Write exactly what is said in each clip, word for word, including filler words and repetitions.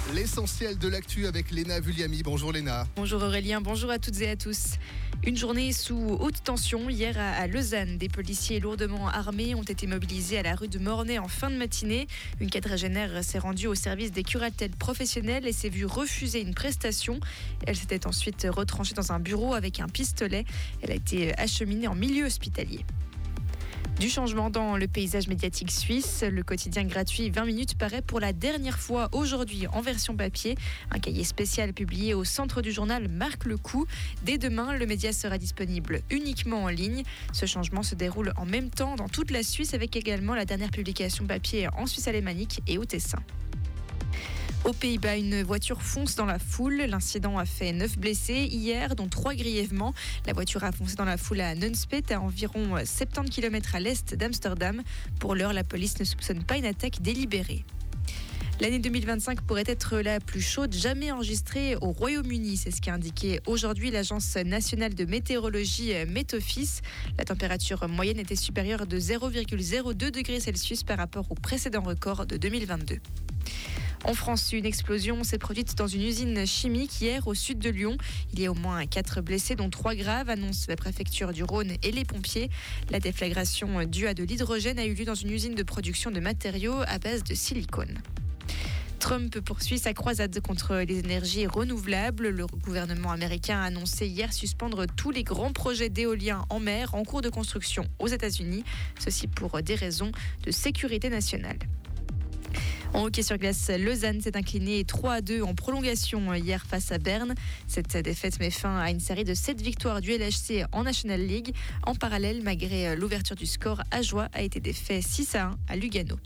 L'essentiel de l'actu avec Léna Vulliamy. Bonjour Léna. Bonjour Aurélien, bonjour à toutes et à tous. Une journée sous haute tension hier à Lausanne. Des policiers lourdement armés ont été mobilisés à la rue de Mornay en fin de matinée. Une quadragénaire s'est rendue au service des curatelles professionnelles et s'est vue refuser une prestation. Elle s'était ensuite retranchée dans un bureau avec un pistolet. Elle a été acheminée en milieu hospitalier. Du changement dans le paysage médiatique suisse. Le quotidien gratuit vingt minutes paraît pour la dernière fois aujourd'hui en version papier. Un cahier spécial publié au centre du journal marque le coup. Dès demain, le média sera disponible uniquement en ligne. Ce changement se déroule en même temps dans toute la Suisse avec également la dernière publication papier en Suisse alémanique et au Tessin. Aux Pays-Bas, une voiture fonce dans la foule. L'incident a fait neuf blessés hier, dont trois grièvement. La voiture a foncé dans la foule à Nunspeet, à environ soixante-dix kilomètres à l'est d'Amsterdam. Pour l'heure, la police ne soupçonne pas une attaque délibérée. L'année deux mille vingt-cinq pourrait être la plus chaude jamais enregistrée au Royaume-Uni. C'est ce qu'a indiqué aujourd'hui l'Agence nationale de météorologie Met Office. La température moyenne était supérieure de zéro virgule zéro deux degrés Celsius par rapport au précédent record de deux mille vingt-deux. En France, une explosion s'est produite dans une usine chimique hier au sud de Lyon. Il y a au moins quatre blessés, dont trois graves, annoncent la préfecture du Rhône et les pompiers. La déflagration due à de l'hydrogène a eu lieu dans une usine de production de matériaux à base de silicone. Trump poursuit sa croisade contre les énergies renouvelables. Le gouvernement américain a annoncé hier suspendre tous les grands projets d'éolien en mer en cours de construction aux États-Unis. Ceci pour des raisons de sécurité nationale. En hockey sur glace, Lausanne s'est inclinée trois à deux en prolongation hier face à Berne. Cette défaite met fin à une série de sept victoires du L H C en National League. En parallèle, malgré l'ouverture du score, Ajoie a été défait six à un à Lugano.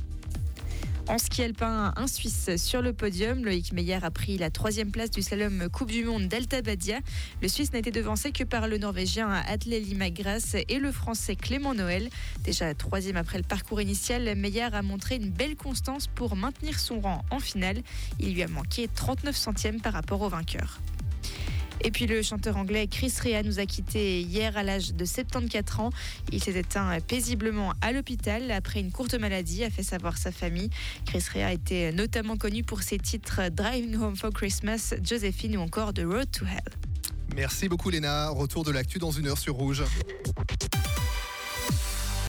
En ski alpin, un Suisse sur le podium. Loïc Meyer a pris la troisième place du slalom Coupe du Monde d'Alta Badia. Le Suisse n'a été devancé que par le Norvégien Atle Limagras et le Français Clément Noël. Déjà troisième après le parcours initial, Meyer a montré une belle constance pour maintenir son rang en finale. Il lui a manqué trente-neuf centièmes par rapport au vainqueur. Et puis le chanteur anglais Chris Rea nous a quittés hier à l'âge de soixante-quatorze ans. Il s'est éteint paisiblement à l'hôpital après une courte maladie, a fait savoir sa famille. Chris Rea était notamment connu pour ses titres Driving Home for Christmas, Josephine ou encore The Road to Hell. Merci beaucoup Léna. Retour de l'actu dans une heure sur Rouge.